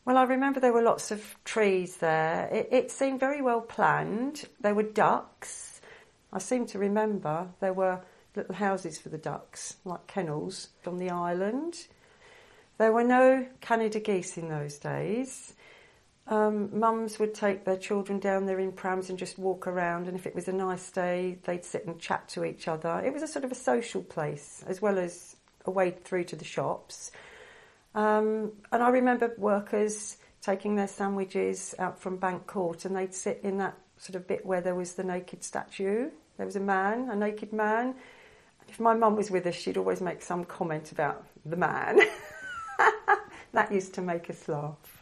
Well, I remember there were lots of trees there. It seemed very well planned. There were ducks. I seem to remember there were little houses for the ducks, like kennels, on the island. There were no Canada geese in those days. Mums would take their children down there in prams and just walk around, and if it was a nice day, they'd sit and chat to each other. It was a sort of a social place, as well as a way through to the shops. And I remember workers taking their sandwiches out from Bank Court, and they'd sit in that sort of bit where there was the naked statue. There was a naked man. If my mum was with us, she'd always make some comment about the man. That used to make us laugh.